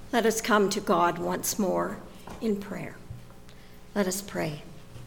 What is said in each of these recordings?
Let us come to God once more in prayer. Let us pray.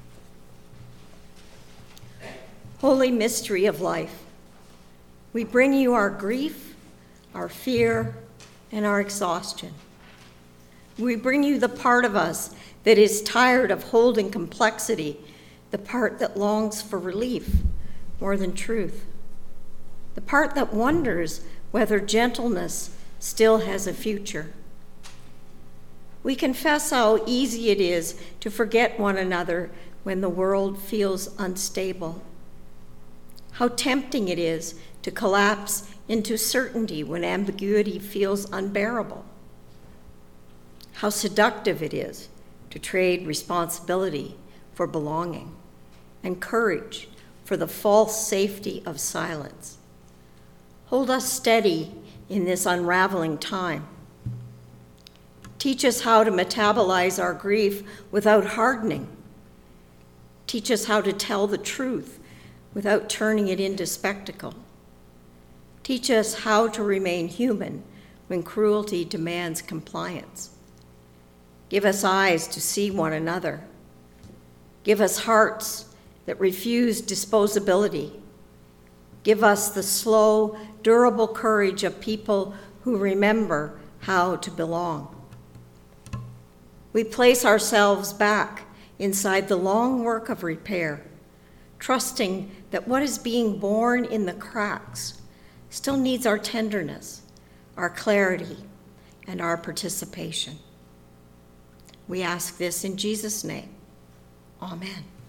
Holy mystery of life, we bring you our grief, our fear, and our exhaustion. We bring you the part of us that is tired of holding complexity, the part that longs for relief more than truth, the part that wonders whether gentleness still has a future. We confess how easy it is to forget one another when the world feels unstable, how tempting it is to collapse into certainty when ambiguity feels unbearable, how seductive it is to trade responsibility for belonging and courage for the false safety of silence. Hold us steady in this unraveling time. Teach us how to metabolize our grief without hardening. Teach us how to tell the truth without turning it into spectacle. Teach us how to remain human when cruelty demands compliance. Give us eyes to see one another. Give us hearts that refuse disposability. Give us the slow, durable courage of people who remember how to belong. We place ourselves back inside the long work of repair, trusting that what is being born in the cracks still needs our tenderness, our clarity, and our participation. We ask this in Jesus' name. Amen.